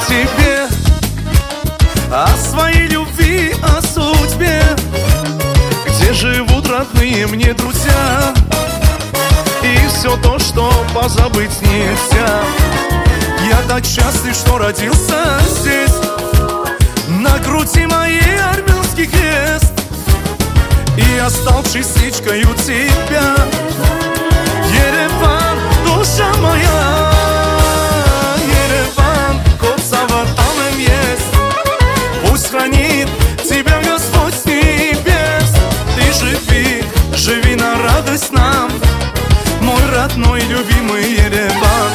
тебе, о своей любви, о судьбе, где живут родные мне друзья, и все то, что позабыть нельзя. Я так счастлив, что родился здесь, на груди моей армянский крест, и я стал частичкою тебя. Ереван, душа моя, Ереван, Косово там есть. Пусть хранит тебя Господь с небес. Ты живи, живи на радость нам, мой родной любимый Ереван.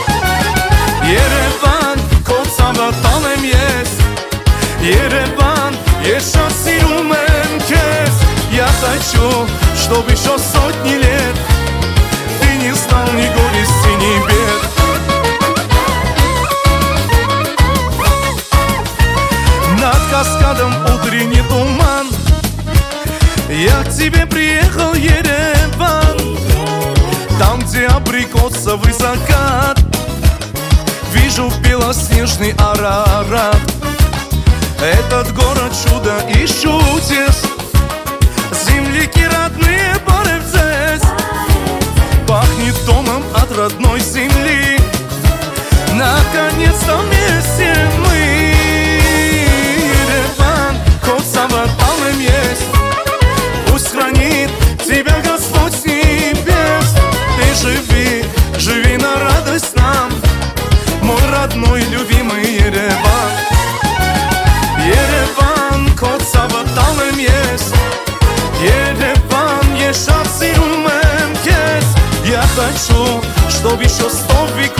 Ереван, Косово там есть. Ереван, еще сирумен кес. Я хочу, чтобы еще сотни лет ты не знал ни горести, ни бед. Над каскадом утренний туман, я к тебе приехал, Ереван. Там, где абрикосовый закат, вижу белоснежный Арарат. Этот город чудо и чудес, земляки родные поры здесь. Пахнет домом от родной земли, наконец-то вместе мы. Ереван, Косово там есть. Пусть хранит тебя Господь с небес. Ты живи, живи на радость нам, мой родной любимый Ереван. Ереван, Косово там есть. Ереван, ешав сирумен кес. Я хочу, чтоб еще 100 веков